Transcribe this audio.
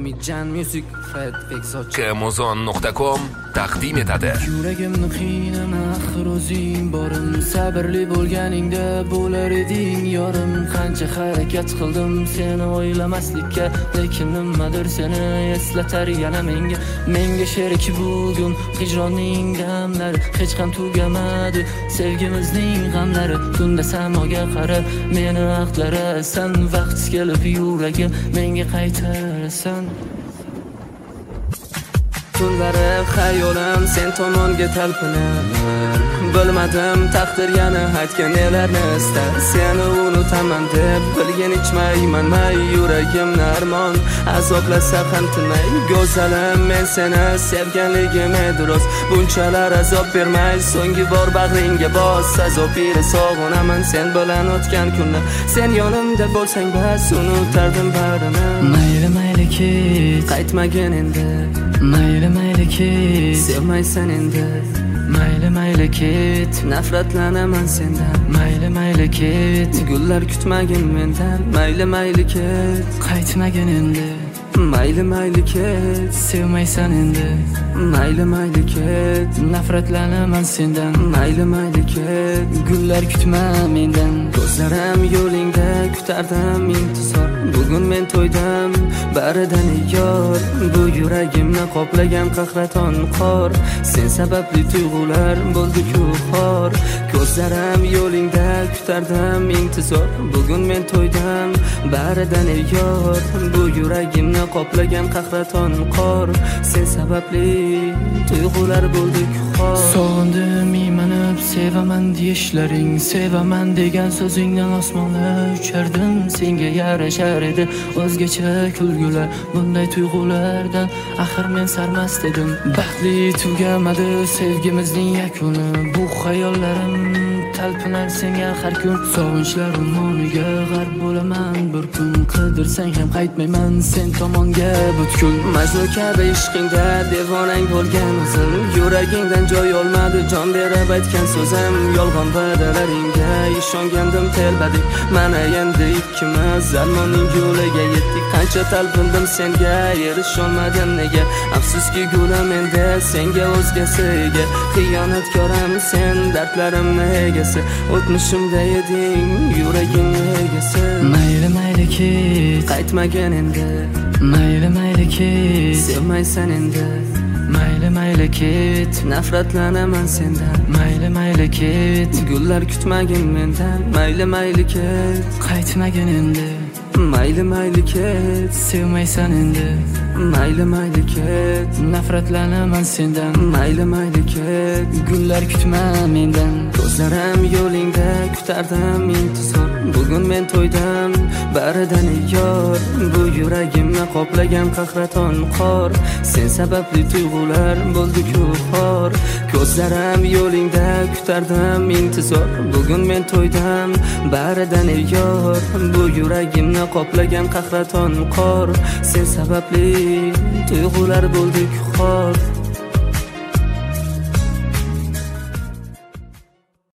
Umidjan Music Fred Exoch Amazon.com taqdim etadi. Yuragimni qiynama axir o'zing borim, sabrli bo'lganingda bo'lar eding yorim. Qancha harakat qildim seni o'ylamaslikka, lekin nimadir seni eslatar yana menga sherik bugun hijronning damlari, hech qam tugamadi sevgimizning g'amlari. Tunda samoga qara meni vaqtlarasan, vaqt kelib yuragim menga qaytarasan. Tunlari xayolim sen tomonga talpinar, bilmadim taqdir yana aytgan nelarni istar. Seni unutaman deb bilgan ichmayman may, yuragimni armon azoblasa ham tinmay. Go'zalim men seni sevganligim edi rost, bunchalar azob bermay so'nggi bor bag'ringga bos. Azobiri sog'inaman sen bilan o'tgan kunni, sen yonimda bo'lsang bas unutardim barini. Mayli mayli ket, qaytmagin endi, mayli mayli ket, sevmaysan endi. Mayli mayli ket, nafratlanaman sendan. Mayli mayli ket, gullar kutmagin mendan. Mayli mayli ket, qaytmagin endi. Mayli mayli ket, sevmaysan endi. Mayli mayli ket, nafratlanaman sendan. Mayli mayli ket, gullar kutma mendan. Ko'zlarim yo'lingda kutardim intizor, bugun men to'ydim baridan yor. Bu yuragimni qoplagan qahraton qor, sen sababli tuyg'ular bo'ldi-ku xor. Ko'zlarim yo'lingda kutardim intizor, bugun men to'ydim baridan yor. Bu yuragimni qoplagan qahraton qor, sen sababli tuyg'ular bo'ldi-ku xor. Sog'indim imanib sevaman deyishlaring, sevaman degan so'zingdan osmonga uchardim. Senga yarashar edi o'zgacha kulgular, bunday tuyg'ulardan axir men sarmast edim. Baxtli tugamadi sevgimizning yakuni, bu xayollarim talpinar senga har kun. Sog'inchlar ummoniga g'arq bo'laman bir kun, qidirsang ham qaytmayman sen tomonga butkul. Majnun kabi ishqingda devonang bo'lgan o'zim, yuragingdan joy olmadi jon berib aytgan so'zim. Yolg'on va'dalaringga ishongandim telbadik, mana endi ikkimiz armonning yo'liga yetdik. Qancha talpindim senga erisholmadim nega, afsuski gulam endi senga o'zgasiga. Xiyonatkoram sen dardlarimni egasi, o'tmishimda eding yuragimni egasi. Mayli mayli ket, qaytmagin endi. Mayli mayli ket, sevmaysan endi. Mayli mayli ket, nafratlanaman sendan. Mayli mayli ket, gullar kutmagin mendan. Mayli mayli ket, qaytmagin endi. Mayli mayli ket, sevmaysan endi. Mayli mayli ket, nafratlanaman sendan. Mayli mayli ket, gullar kutma mendan. Ko'zlarim yo'lingda kutardim intizor, bugun men to'ydim baridan yor. Bu yuragimni qoplagan qahraton qor, sen sababli tuyg'ular bo'ldi-ku xor. Ko'zlarim yo'lingda kutardim intizor, bugun men to'ydim baridan yor. Bu yuragimni qoplagan qahraton qor, sen sababli tuyg'ular bo'ldi-ku xor.